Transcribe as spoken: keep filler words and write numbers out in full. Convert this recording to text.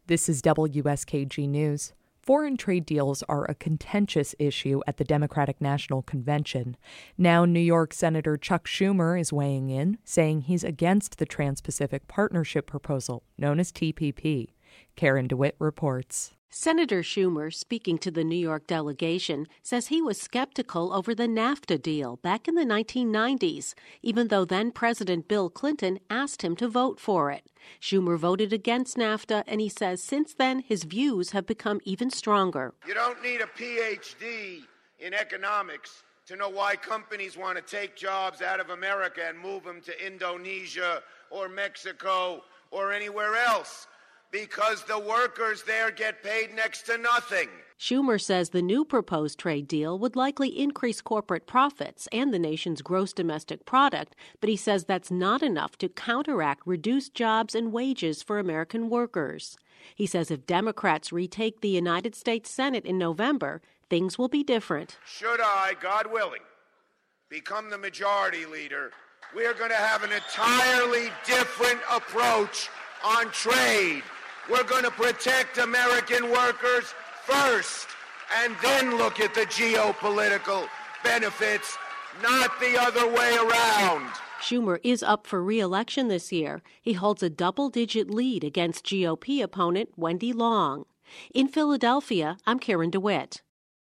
This is W S K G News. Foreign trade deals are a contentious issue at the Democratic National Convention. Now, New York Senator Chuck Schumer is weighing in, saying he's against the Trans-Pacific Partnership proposal, known as T P P. Karen DeWitt reports. Senator Schumer, speaking to the New York delegation, says he was skeptical over the NAFTA deal back in the nineteen nineties, even though then-President Bill Clinton asked him to vote for it. Schumer voted against NAFTA, and he says since then his views have become even stronger. You don't need a P H D in economics to know why companies want to take jobs out of America and move them to Indonesia or Mexico or anywhere else. Because the workers there get paid next to nothing. Schumer says the new proposed trade deal would likely increase corporate profits and the nation's gross domestic product, but he says that's not enough to counteract reduced jobs and wages for American workers. He says if Democrats retake the United States Senate in November, things will be different. Should I, God willing, become the majority leader, we're going to have an entirely different approach on trade. We're going to protect American workers first and then look at the geopolitical benefits, not the other way around. Schumer is up for re-election this year. He holds a double-digit lead against G O P opponent Wendy Long. In Philadelphia, I'm Karen DeWitt.